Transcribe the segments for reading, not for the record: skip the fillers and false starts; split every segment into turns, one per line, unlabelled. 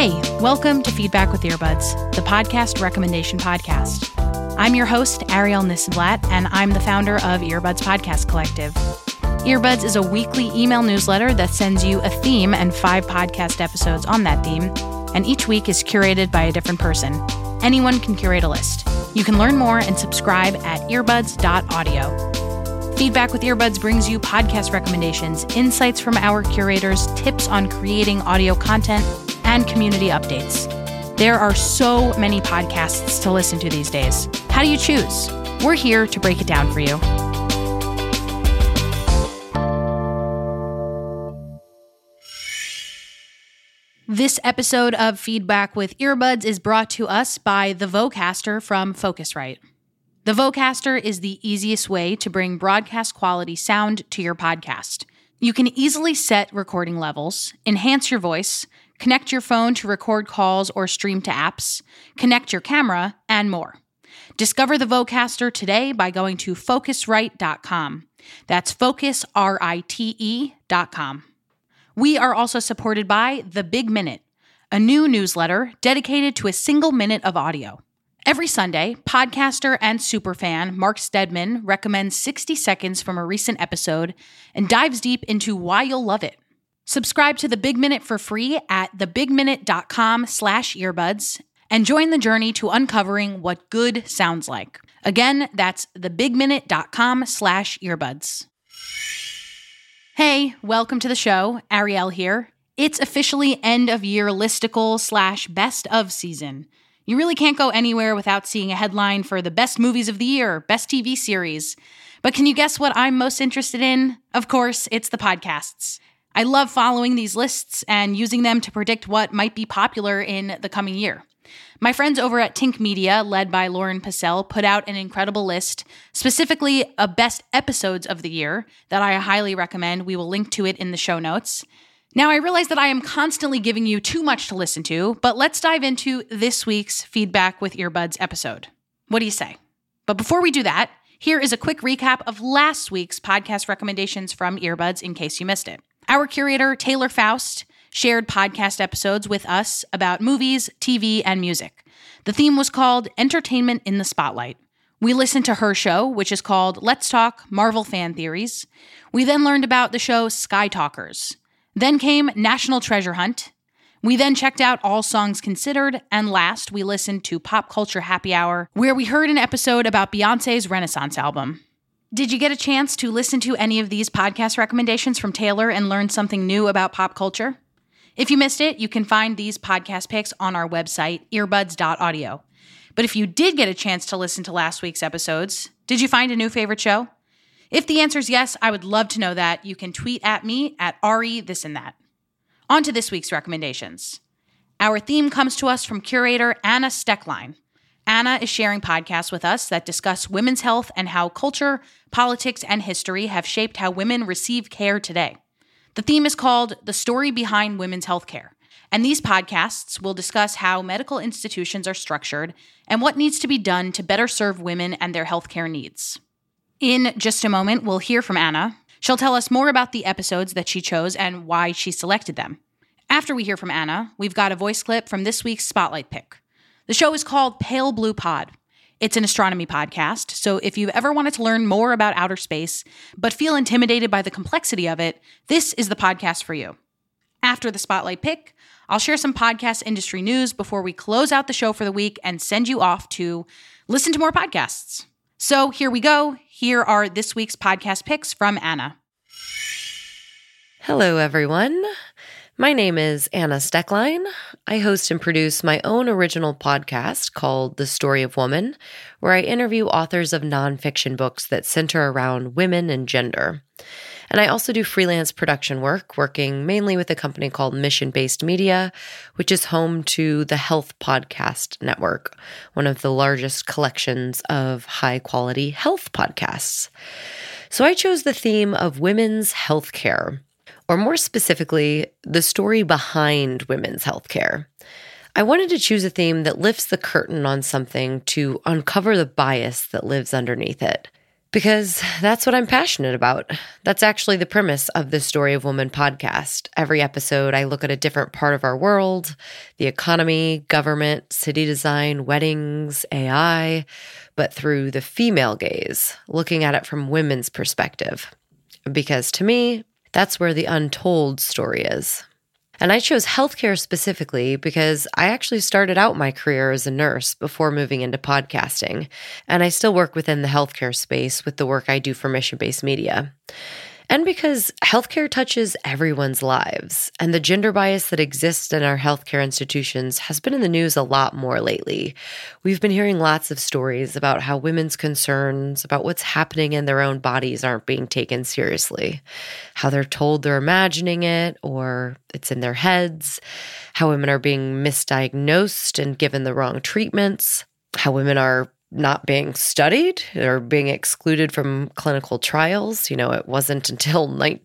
Hey, welcome to Feedback with Earbuds, the podcast recommendation podcast. I'm your host, Ariel Nissenblatt, and I'm the founder of Earbuds Podcast Collective. Earbuds is a weekly email newsletter that sends you a theme and 5 podcast episodes on that theme, and each week is curated by a different person. Anyone can curate a list. You can learn more and subscribe at earbuds.audio. Feedback with Earbuds brings you podcast recommendations, insights from our curators, tips on creating audio content, and community updates. There are so many podcasts to listen to these days. How do you choose? We're here to break it down for you. This episode of Feedback with Earbuds is brought to us by the Vocaster from Focusrite. The Vocaster is the easiest way to bring broadcast quality sound to your podcast. You can easily set recording levels, enhance your voice, connect your phone to record calls or stream to apps, connect your camera, and more. Discover the Vocaster today by going to Focusrite.com. That's Focusrite.com. We are also supported by The Big Minute, a new newsletter dedicated to a single minute of audio. Every Sunday, podcaster and superfan Mark Steadman recommends 60 seconds from a recent episode and dives deep into why you'll love it. Subscribe to The Big Minute for free at thebigminute.com/earbuds and join the journey to uncovering what good sounds like. Again, that's thebigminute.com/earbuds. Hey, welcome to the show. Ariel here. It's officially end of year listicle/best of season. You really can't go anywhere without seeing a headline for the best movies of the year, best TV series. But can you guess what I'm most interested in? Of course, it's the podcasts. I love following these lists and using them to predict what might be popular in the coming year. My friends over at Tink Media, led by Lauren Passell, put out an incredible list, specifically of best episodes of the year, that I highly recommend. We will link to it in the show notes. Now, I realize that I am constantly giving you too much to listen to, but let's dive into this week's Feedback with Earbuds episode. What do you say? But before we do that, here is a quick recap of last week's podcast recommendations from Earbuds in case you missed it. Our curator, Taylor Faust, shared podcast episodes with us about movies, TV, and music. The theme was called Entertainment in the Spotlight. We listened to her show, which is called Let's Talk Marvel Fan Theories. We then learned about the show Sky Talkers. Then came National Treasure Hunt. We then checked out All Songs Considered, and last, we listened to Pop Culture Happy Hour, where we heard an episode about Beyoncé's Renaissance album. Did you get a chance to listen to any of these podcast recommendations from Taylor and learn something new about pop culture? If you missed it, you can find these podcast picks on our website, earbuds.audio. But if you did get a chance to listen to last week's episodes, did you find a new favorite show? If the answer is yes, I would love to know that. You can tweet at me at AriThisAndThat. On to this week's recommendations. Our theme comes to us from curator Anna Stecklein. Anna is sharing podcasts with us that discuss women's health and how culture, politics, and history have shaped how women receive care today. The theme is called The Story Behind Women's Healthcare, and these podcasts will discuss how medical institutions are structured and what needs to be done to better serve women and their healthcare needs. In just a moment, we'll hear from Anna. She'll tell us more about the episodes that she chose and why she selected them. After we hear from Anna, we've got a voice clip from this week's Spotlight pick. The show is called Pale Blue Pod. It's an astronomy podcast, so if you've ever wanted to learn more about outer space, but feel intimidated by the complexity of it, this is the podcast for you. After the Spotlight pick, I'll share some podcast industry news before we close out the show for the week and send you off to listen to more podcasts. So here we go. Here are this week's podcast picks from Anna.
Hello, everyone. My name is Anna Stecklein. I host and produce my own original podcast called The Story of Woman, where I interview authors of nonfiction books that center around women and gender. And I also do freelance production work, working mainly with a company called Mission Based Media, which is home to the Health Podcast Network, one of the largest collections of high-quality health podcasts. So I chose the theme of women's healthcare, or more specifically, the story behind women's healthcare. I wanted to choose a theme that lifts the curtain on something to uncover the bias that lives underneath it. Because that's what I'm passionate about. That's actually the premise of the Story of Woman podcast. Every episode, I look at a different part of our world, the economy, government, city design, weddings, AI, but through the female gaze, looking at it from women's perspective. Because to me, that's where the untold story is. And I chose healthcare specifically because I actually started out my career as a nurse before moving into podcasting, and I still work within the healthcare space with the work I do for mission-based media. And because healthcare touches everyone's lives, and the gender bias that exists in our healthcare institutions has been in the news a lot more lately. We've been hearing lots of stories about how women's concerns about what's happening in their own bodies aren't being taken seriously, how they're told they're imagining it or it's in their heads, how women are being misdiagnosed and given the wrong treatments, how women are not being studied or being excluded from clinical trials. It wasn't until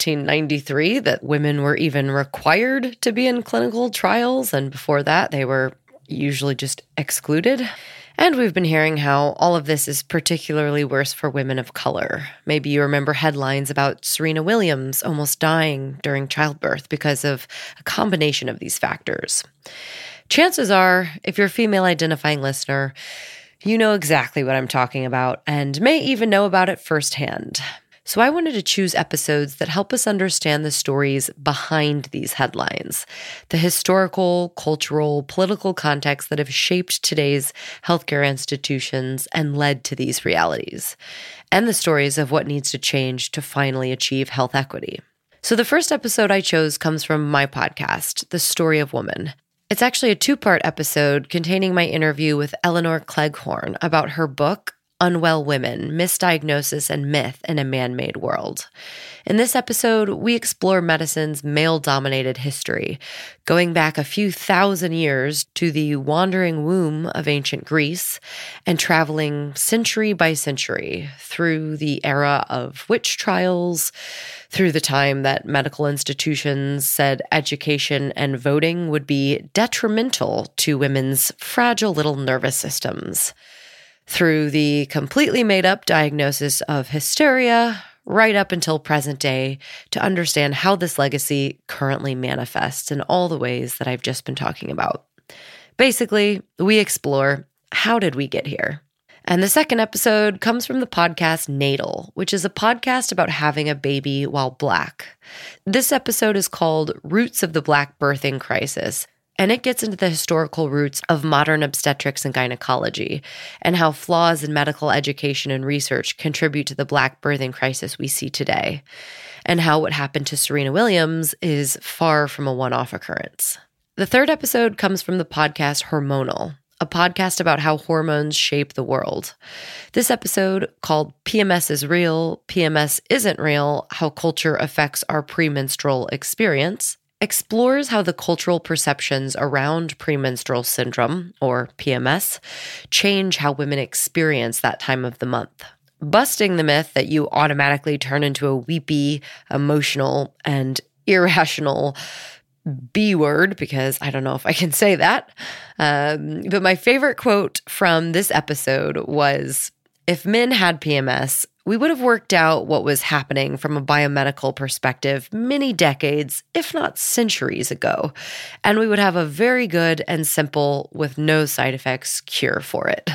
1993 that women were even required to be in clinical trials. And before that, they were usually just excluded. And we've been hearing how all of this is particularly worse for women of color. Maybe you remember headlines about Serena Williams almost dying during childbirth because of a combination of these factors. Chances are, if you're a female identifying listener, you know exactly what I'm talking about and may even know about it firsthand. So I wanted to choose episodes that help us understand the stories behind these headlines, the historical, cultural, political context that have shaped today's healthcare institutions and led to these realities, and the stories of what needs to change to finally achieve health equity. So the first episode I chose comes from my podcast, The Story of Woman. It's actually a 2-part episode containing my interview with Eleanor Cleghorn about her book, Unwell Women, Misdiagnosis and Myth in a Man-Made World. In this episode, we explore medicine's male-dominated history, going back a few thousand years to the wandering womb of ancient Greece and traveling century by century through the era of witch trials, through the time that medical institutions said education and voting would be detrimental to women's fragile little nervous systems, through the completely made-up diagnosis of hysteria, right up until present day, to understand how this legacy currently manifests in all the ways that I've just been talking about. Basically, we explore, how did we get here? And the second episode comes from the podcast Natal, which is a podcast about having a baby while Black. This episode is called Roots of the Black Birthing Crisis, and it gets into the historical roots of modern obstetrics and gynecology and how flaws in medical education and research contribute to the Black birthing crisis we see today, and how what happened to Serena Williams is far from a one-off occurrence. The third episode comes from the podcast Hormonal, a podcast about how hormones shape the world. This episode, called PMS is Real, PMS Isn't Real, How Culture Affects Our Premenstrual Experience, explores how the cultural perceptions around premenstrual syndrome, or PMS, change how women experience that time of the month. Busting the myth that you automatically turn into a weepy, emotional, and irrational B word, because I don't know if I can say that. But my favorite quote from this episode was, "If men had PMS, we would have worked out what was happening from a biomedical perspective many decades, if not centuries ago, and we would have a very good and simple, with no side effects, cure for it."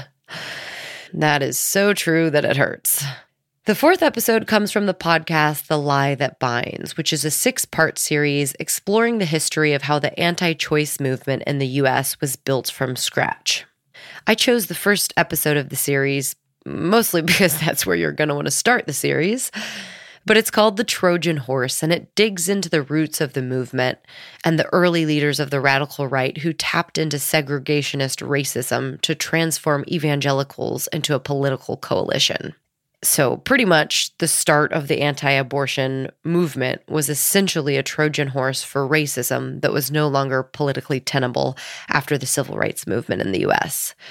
That is so true that it hurts. The fourth episode comes from the podcast The Lie That Binds, which is a 6-part series exploring the history of how the anti-choice movement in the U.S. was built from scratch. I chose the first episode of the series, mostly because that's where you're going to want to start the series, but it's called The Trojan Horse, and it digs into the roots of the movement and the early leaders of the radical right who tapped into segregationist racism to transform evangelicals into a political coalition. So pretty much the start of the anti-abortion movement was essentially a Trojan horse for racism that was no longer politically tenable after the civil rights movement in the U.S.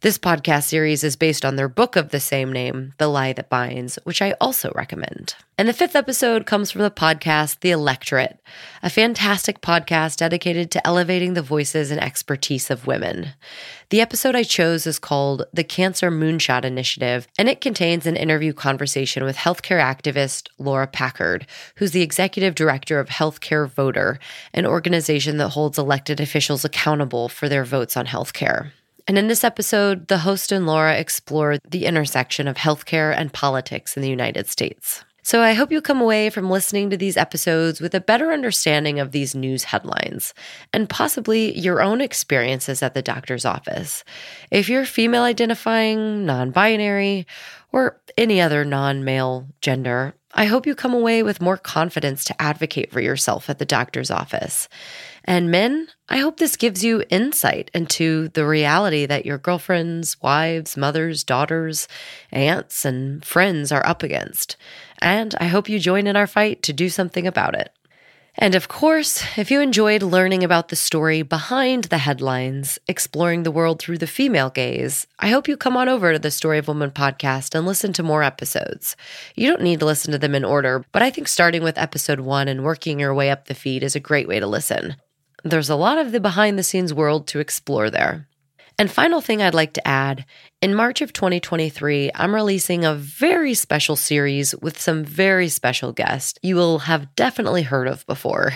This podcast series is based on their book of the same name, The Lie That Binds, which I also recommend. And the 5th episode comes from the podcast The Electorate, a fantastic podcast dedicated to elevating the voices and expertise of women. The episode I chose is called The Cancer Moonshot Initiative, and it contains an interview conversation with healthcare activist Laura Packard, who's the executive director of Healthcare Voter, an organization that holds elected officials accountable for their votes on healthcare. And in this episode, the host and Laura explore the intersection of healthcare and politics in the United States. So I hope you come away from listening to these episodes with a better understanding of these news headlines and possibly your own experiences at the doctor's office. If you're female identifying, non-binary, or any other non-male gender, I hope you come away with more confidence to advocate for yourself at the doctor's office. And men, I hope this gives you insight into the reality that your girlfriends, wives, mothers, daughters, aunts, and friends are up against. And I hope you join in our fight to do something about it. And of course, if you enjoyed learning about the story behind the headlines, exploring the world through the female gaze, I hope you come on over to the Story of Woman podcast and listen to more episodes. You don't need to listen to them in order, but I think starting with episode 1 and working your way up the feed is a great way to listen. There's a lot of the behind-the-scenes world to explore there. And final thing I'd like to add, in March of 2023, I'm releasing a very special series with some very special guests you will have definitely heard of before.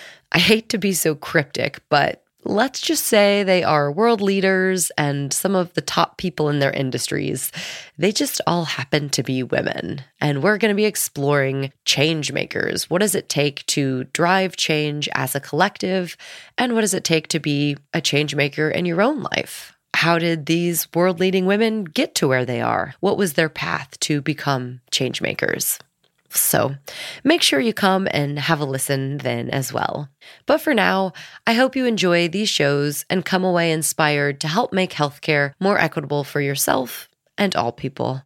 I hate to be so cryptic, but let's just say they are world leaders and some of the top people in their industries. They just all happen to be women. And we're going to be exploring change makers. What does it take to drive change as a collective? And what does it take to be a change maker in your own life? How did these world-leading women get to where they are? What was their path to become change makers? So make sure you come and have a listen then as well. But for now, I hope you enjoy these shows and come away inspired to help make healthcare more equitable for yourself and all people.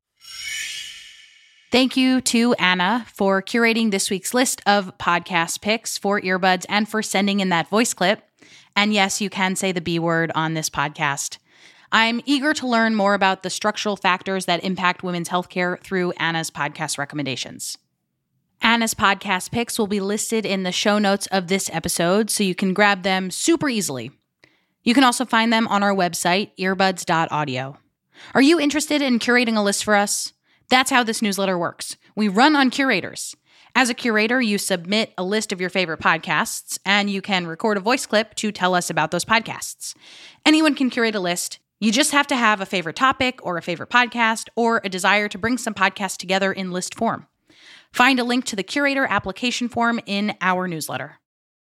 Thank you to Anna for curating this week's list of podcast picks for earbuds and for sending in that voice clip. And yes, you can say the B word on this podcast. I'm eager to learn more about the structural factors that impact women's healthcare through Anna's podcast recommendations. Anna's podcast picks will be listed in the show notes of this episode, so you can grab them super easily. You can also find them on our website, earbuds.audio. Are you interested in curating a list for us? That's how this newsletter works. We run on curators. As a curator, you submit a list of your favorite podcasts, and you can record a voice clip to tell us about those podcasts. Anyone can curate a list. You just have to have a favorite topic or a favorite podcast or a desire to bring some podcasts together in list form. Find a link to the curator application form in our newsletter.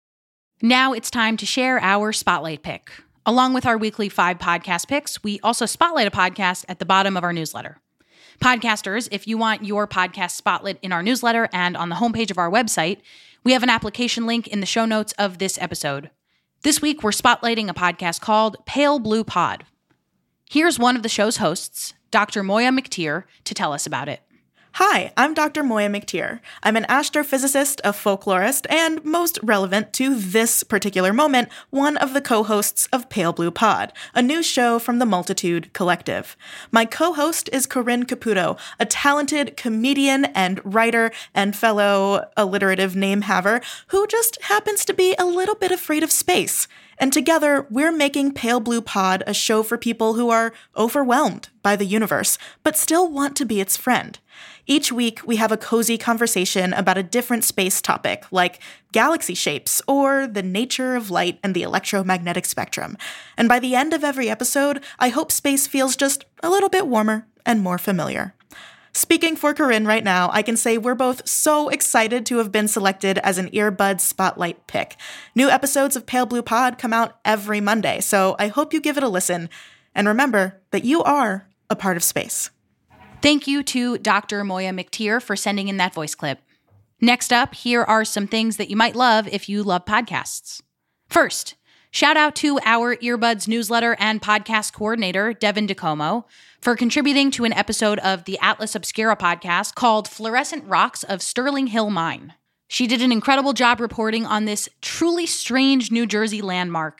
Now it's time to share our spotlight pick. Along with our weekly 5 podcast picks, we also spotlight a podcast at the bottom of our newsletter. Podcasters, if you want your podcast spotlight in our newsletter and on the homepage of our website, we have an application link in the show notes of this episode. This week, we're spotlighting a podcast called Pale Blue Pod. Here's one of the show's hosts, Dr. Moya McTeer, to tell us about it.
Hi, I'm Dr. Moya McTeer. I'm an astrophysicist, a folklorist, and most relevant to this particular moment, one of the co-hosts of Pale Blue Pod, a new show from the Multitude Collective. My co-host is Corinne Caputo, a talented comedian and writer and fellow alliterative name-haver who just happens to be a little bit afraid of space. And together, we're making Pale Blue Pod a show for people who are overwhelmed by the universe, but still want to be its friend. Each week, we have a cozy conversation about a different space topic, like galaxy shapes or the nature of light and the electromagnetic spectrum. And by the end of every episode, I hope space feels just a little bit warmer and more familiar. Speaking for Corinne right now, I can say we're both so excited to have been selected as an Earbud Spotlight pick. New episodes of Pale Blue Pod come out every Monday, so I hope you give it a listen. And remember that you are a part of space.
Thank you to Dr. Moya McTeer for sending in that voice clip. Next up, here are some things that you might love if you love podcasts. First, shout out to our Earbuds newsletter and podcast coordinator, Devin DeComo, for contributing to an episode of the Atlas Obscura podcast called Fluorescent Rocks of Sterling Hill Mine. She did an incredible job reporting on this truly strange New Jersey landmark.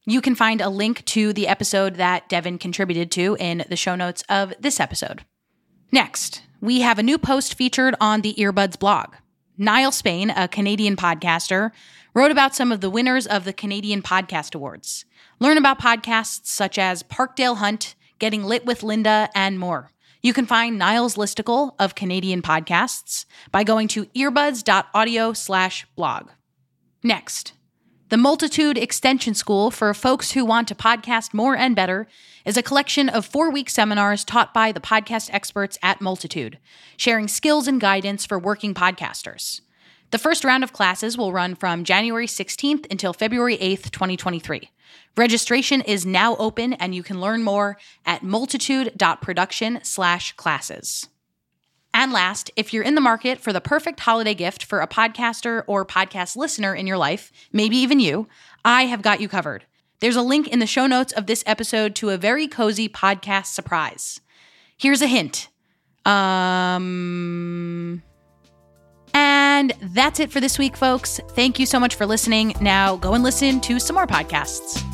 You can find a link to the episode that Devin contributed to in the show notes of this episode. Next, we have a new post featured on the Earbuds blog. Niall Spain, a Canadian podcaster, wrote about some of the winners of the Canadian Podcast Awards. Learn about podcasts such as Parkdale Hunt, Getting Lit with Linda, and more. You can find Niall's listicle of Canadian podcasts by going to earbuds.audio/blog. Next, the Multitude Extension School for folks who want to podcast more and better is a collection of 4-week seminars taught by the podcast experts at Multitude, sharing skills and guidance for working podcasters. The first round of classes will run from January 16th until February 8th, 2023. Registration is now open, and you can learn more at multitude.production/classes. And last, if you're in the market for the perfect holiday gift for a podcaster or podcast listener in your life, maybe even you, I have got you covered. There's a link in the show notes of this episode to a very cozy podcast surprise. Here's a hint. And that's it for this week, folks. Thank you so much for listening. Now go and listen to some more podcasts.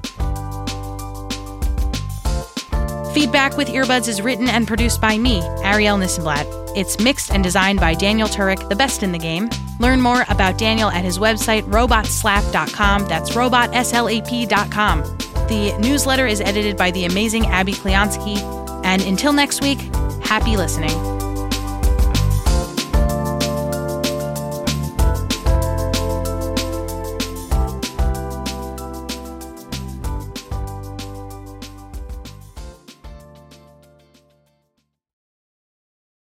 Feedback with Earbuds is written and produced by me, Ariel Nissenblatt. It's mixed and designed by Daniel Turek, the best in the game. Learn more about Daniel at his website, robotslap.com. That's robotslap.com. The newsletter is edited by the amazing Abby Kleonsky. And until next week, happy listening.